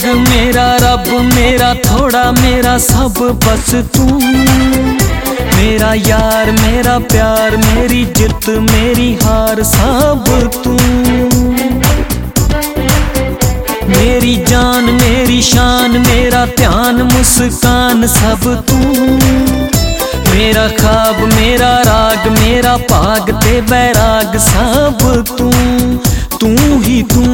जग मेरा रब मेरा थोड़ा मेरा सब बस तू, मेरा यार मेरा प्यार मेरी जित मेरी हार सब तू, मेरी जान मेरी शान मेरा ध्यान मुस्कान सब तू, मेरा ख्वाब मेरा राग मेरा पाग ते बैराग सब तू, तू ही तू।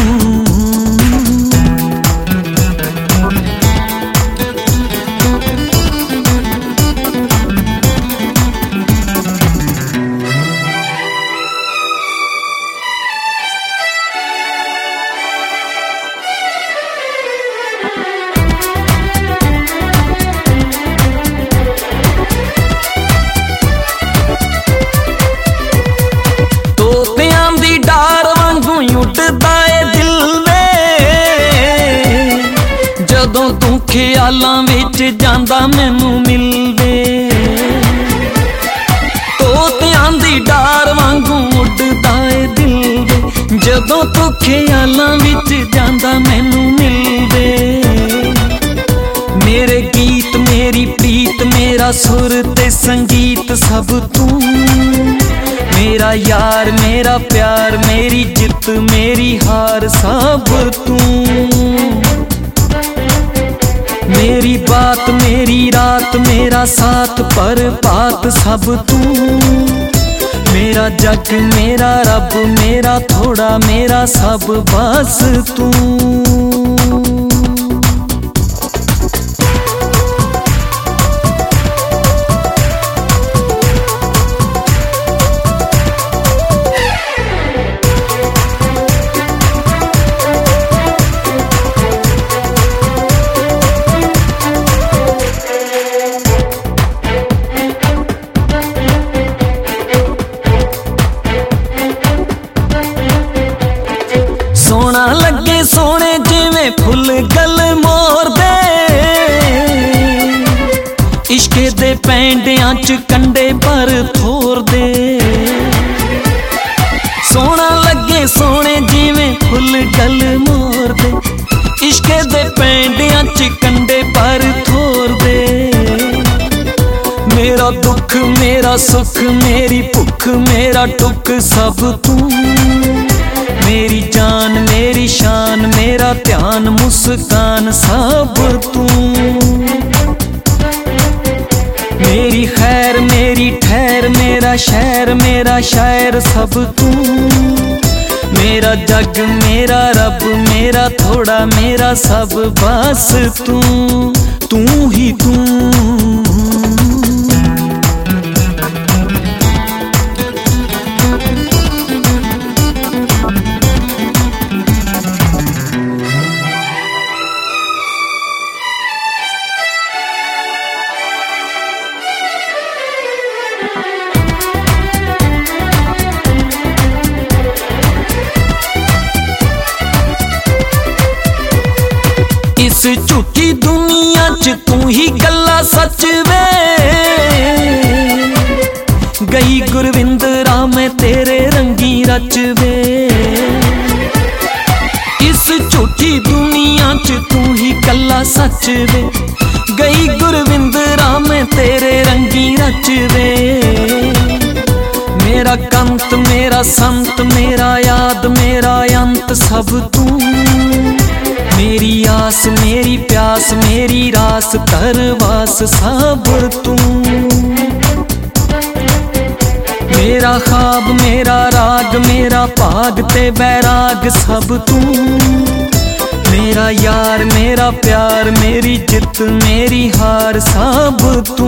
जदों तू ख्यालां विच जांदा मैनू मिलदे, तोतियां दी डार वांगू उड़दा ए दिल दे, जदों तू ख्यालां विच जांदा मैनू मिलदे, मेरे गीत मेरी प्रीत मेरा सुर ते संगीत सब तू, मेरा यार मेरा प्यार मेरी जित मेरी हार सब तू, मेरी बात मेरी रात मेरा साथ पर बात सब तू, मेरा जग मेरा रब मेरा थोड़ा मेरा सब बस तू। सोना लगे सोने जिवें फुल गल मोर दे, इश्के दे पैंडियां च कंडे पर थोर दे, सोना लगे सोने जिवें फुल गल मोर दे, इश्के दे पैंडियां च कंडे पर थोर दे, मेरा दुख मेरा सुख मेरी भुख मेरा टुक सब तू, मेरी जान मेरी शान मेरा ध्यान मुस्कान सब तू, मेरी खैर मेरी ठहर मेरा शहर मेरा शायर सब तू, मेरा जग मेरा रब मेरा थोड़ा मेरा सब बस तू, तू ही तू। इस झूठी दुनिया च तू ही गल्ला सच वे, गई गुरविंदरा मैं तेरे रंगी रच वे, इस झूठी दुनिया च तू ही गल्ला सच वे, गई गुरविंदरा मैं तेरे रंगी रच वे, मेरा कंत मेरा संत मेरा याद मेरा अंत सब तू, मेरी आस मेरी प्यास मेरी रास करवास सब तू, मेरा ख्वाब मेरा राग मेरा पाग ते बैराग सब तू, मेरा यार मेरा प्यार मेरी जित मेरी हार सब तू।